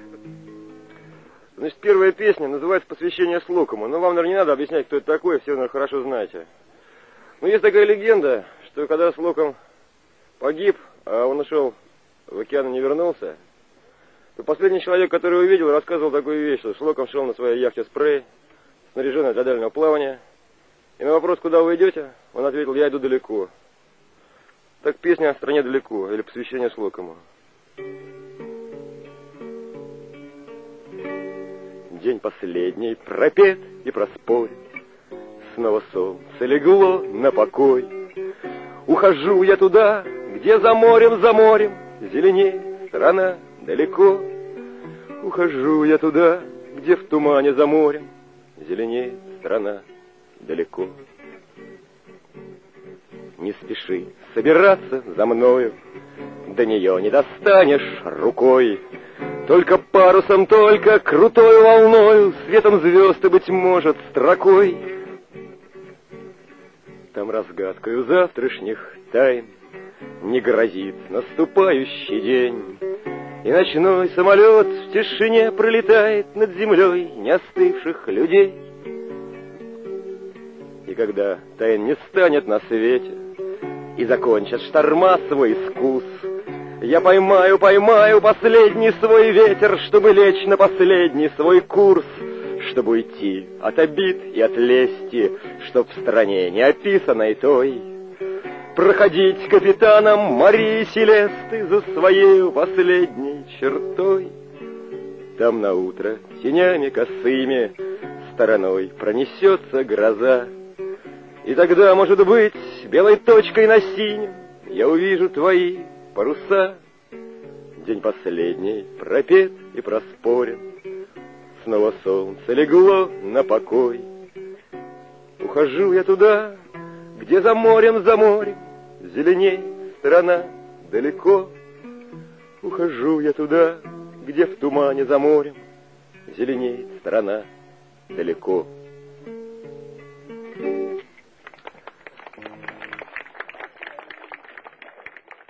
Значит, первая песня называется «Посвящение Слокому». Но вам, наверное, не надо объяснять, кто это такой, все, наверное, хорошо знаете. Но есть такая легенда, что когда Слоком погиб, а он ушел в океан и не вернулся, то последний человек, который его видел, рассказывал такую вещь, что Слоком шел на своей яхте «Спрей», снаряженной для дальнего плавания, и на вопрос, куда вы идете, он ответил: «Я иду далеко». Так песня о стране далеко, или посвящение Слокому. День последний пропет и проспорит, снова солнце легло на покой. Ухожу я туда, где за морем зеленеет страна далеко. Ухожу я туда, где в тумане за морем зеленеет страна далеко. Не спеши собираться за мною, до нее не достанешь рукой. Только парусом, только крутою волною, светом звезд и, быть может, строкой. Там разгадкою завтрашних тайн не грозит наступающий день, и ночной самолет в тишине пролетает над землей не остывших людей. И когда тайн не станет на свете, и закончат шторма свой искус, я поймаю последний свой ветер, чтобы лечь на последний свой курс, чтобы уйти от обид и от лести, чтоб в стране неописанной той проходить капитаном Марии Селесты за своей последней чертой. Там наутро тенями косыми стороной пронесется гроза, и тогда, может быть, белой точкой на синем я увижу твои паруса. День последний пропет и проспорен, снова солнце легло на покой. Ухожу я туда, где за морем зеленеет страна далеко. Ухожу я туда, где в тумане за морем зеленеет страна далеко.